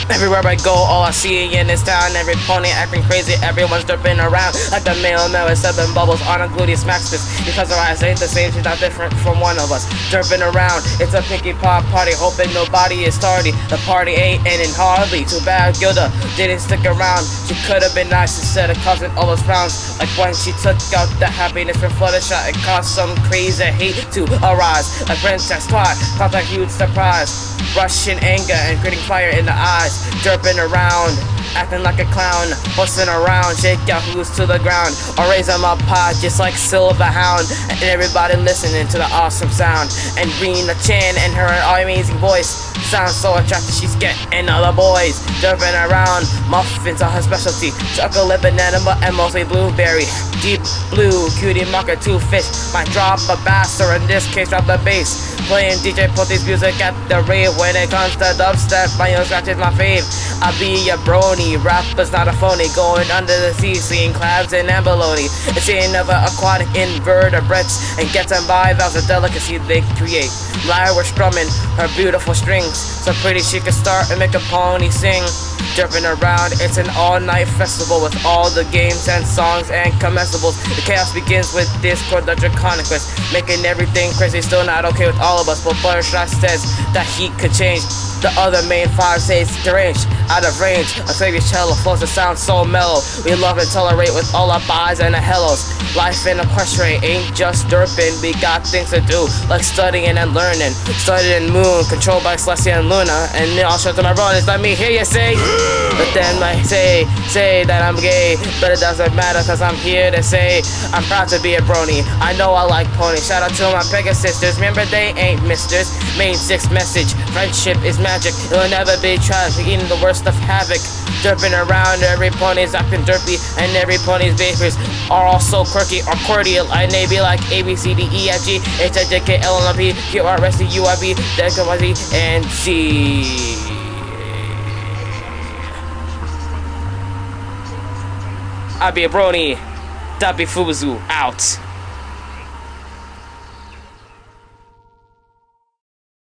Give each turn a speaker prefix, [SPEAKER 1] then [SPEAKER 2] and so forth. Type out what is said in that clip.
[SPEAKER 1] Everywhere I go, all I see in this town, every pony acting crazy, everyone's dripping around like the mailman with 7 bubbles on a gluteus maximus. Because our eyes ain't the same, she's not different from one of us. Dripping around, it's a pinky pop party, hoping nobody is tardy. The party ain't ending hardly. Too bad Gilda didn't stick around. She could have been nice instead of causing all those frowns. Like when she took out the happiness from Fluttershy, it caused some crazy hate to arise. A princess twat caused a huge surprise. Rushing anger and gritting fire in the eyes. Derping around, acting like a clown, busting around, shake your hooves to the ground, or raise them up high just like Silver Hound, and everybody listening to the awesome sound. And Rena Chan and her amazing voice sounds so attractive, she's getting other boys. Derping around, muffins are her specialty, chocolate, banana, and mostly blueberry. Deep blue, cutie marker, 2 fish, might drop a bass, or in this case drop the bass. Playing DJ Potty's music at the rave. When it comes to dubstep, my own scratch is my fave. I be a brony, rapper's not a phony. Going under the sea, seeing crabs and abalone. It's seeing other aquatic invertebrates, and getting by, that's a delicacy they create. Lyra strumming her beautiful strings, so pretty she could start and make a pony sing. Jumping around, it's an all-night festival with all the games and songs and comestibles. The chaos begins with Discord, the Draconic Quest, making everything crazy, still not okay with all of us. But Fluttershy says that he could change. The other main 5 says deranged, out of range. A favorite cello flows, it sounds so mellow. We love and tolerate with all our buys and the hellos. Life in Equestria ain't just derping, we got things to do, like studying and learning. Studying Moon, controlled by Celestia and Luna. And then I'll show to my brothers, let me hear you say. But then I say that I'm gay, but it doesn't matter cause I'm here to say I'm proud to be a brony. I know I like ponies. Shout out to my Pegasus sisters, remember they ain't misters. Main 6 message, friendship is magic, it'll never be tragic, eating the worst of havoc. Derping around, every pony's acting derpy, and every pony's behaviors are also quirky or cordial. And they be like A, B, C, D, E, F, G, H, I, J, K, L, N, P, Q, R, S, T, U, I, V, D, X, Y, Z, and Z. I be a brony. Dabi Fubuzu out.